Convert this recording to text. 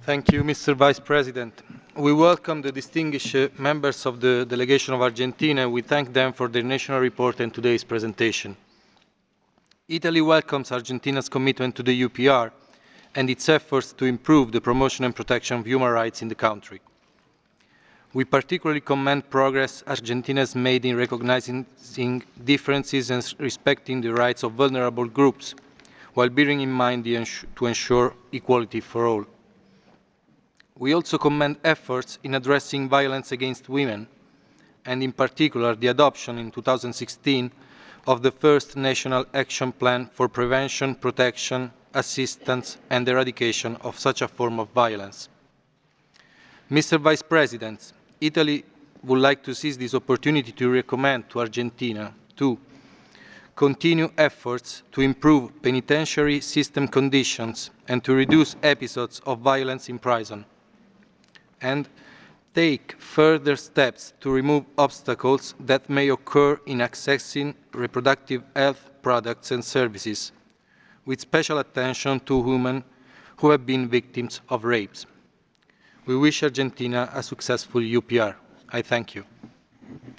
Thank you, Mr. Vice President. We welcome the distinguished members of the delegation of Argentina and we thank them for their national report and today's presentation. Italy welcomes Argentina's commitment to the UPR and its efforts to improve the promotion and protection of human rights in the country. We particularly commend progress Argentina has made in recognizing differences and respecting the rights of vulnerable groups, while bearing in mind to ensure equality for all. We also commend efforts in addressing violence against women, and in particular the adoption in 2016 of the first National Action Plan for Prevention, Protection, Assistance and Eradication of such a form of violence. Mr. Vice President, Italy would like to seize this opportunity to recommend to Argentina to continue efforts to improve penitentiary system conditions and to reduce episodes of violence in prison, and take further steps to remove obstacles that may occur in accessing reproductive health products and services, with special attention to women who have been victims of rapes. We wish Argentina a successful UPR. I thank you.